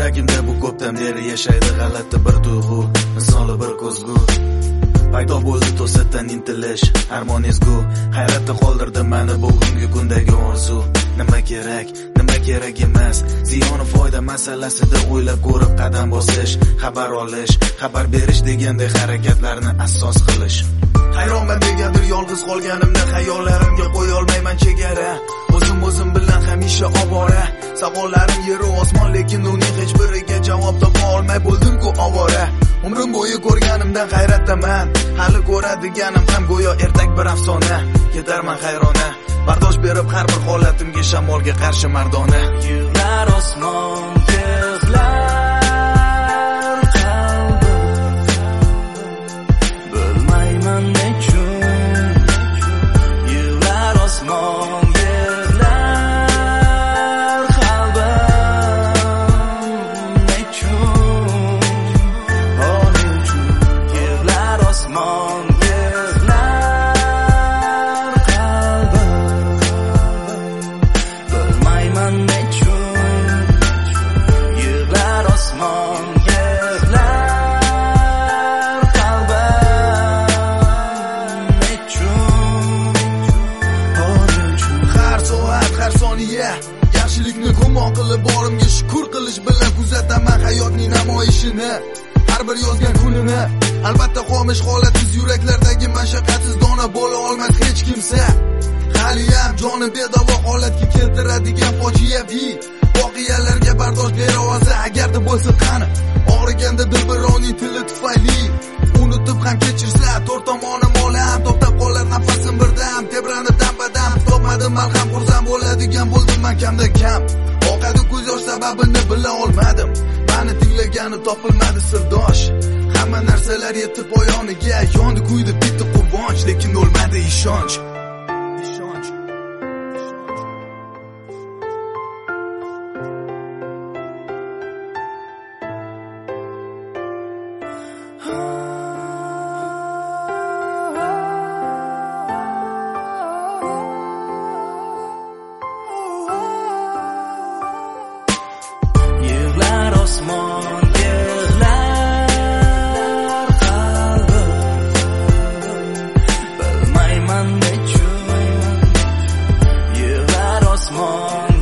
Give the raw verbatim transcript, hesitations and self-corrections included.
Yuragimda bu ko'pdan beri yashaydi g'alati bir tuyg'u, misoli bir ko'zgu. Paydo bo'ldi to'satdan intilish, armon ezgu, hayratda qoldirdi meni bugungi kundagi orzu. Nima kerak, nima kerak emas, ziyoni foyda masalasida o'ylab ko'rib qadam bosish, xabar olish, xabar berish degandek harakatlarni asos qilish. Hayronman negadir yolg'iz qolganimda xayollarimga qo'ya olmayman chegara. O'zim o'zim bilan hamisha ovora, savollarim yeru osmon, lekin uning hech biriga javob topa olmay bo'ldim-ku ovora. Umrim bo'yi ko'rganimdan hayratdaman, hali ko'radiganim ham go'yo ertak bir afsona. Ketarman hayrona, bardosh berib har bir holatimga shamolga qarshi mardona. Yig'lar osmon, yig'lar qalbim, bilmayman nechun. Yig'lar osmon, yig'lar qalbim, nechun. Oh nechun. Yig'lar osmon, yig'lar qalbim, bilmayman nechun. Yig'lar osmon, yig'lar qalbim, nechun. Oh nechun. Har soat, har soniya yaxshilikni gumoh qilib borimga shukr qilish bilan kuzataman hayotning namoyishini. Har bir yozgan kunini, albatta xomish holatsiz yuraklardagi mashaqqatsiz dona bo'la olmas hech kimsa. Haliyam joni bedavo holatga keltiradigan fojiaviy voqealarga bardosh bera olsa agarda bo'lsa qani. Og'riganda dilbirovning tili tufayli unutib ham kechirsa, to'rt tomonim olam to'xtab qolar nafasim birdam, tebranib dam-badam. Topmadim malham xursand bo'ladigan bo'ldim men kamdan kam. Oqadi ko'z yosh sababini bila olmadim, mani tinglagani topilmadi sirdosh. Hamma narsalar yetib poyoniga, yondi kuydi bitta quvonch, lekin o'lmadi ishonch. Ishonch. Yig'lar osmon, yig'lar qalbim, bilmayman nechun. Yig'lar osmon,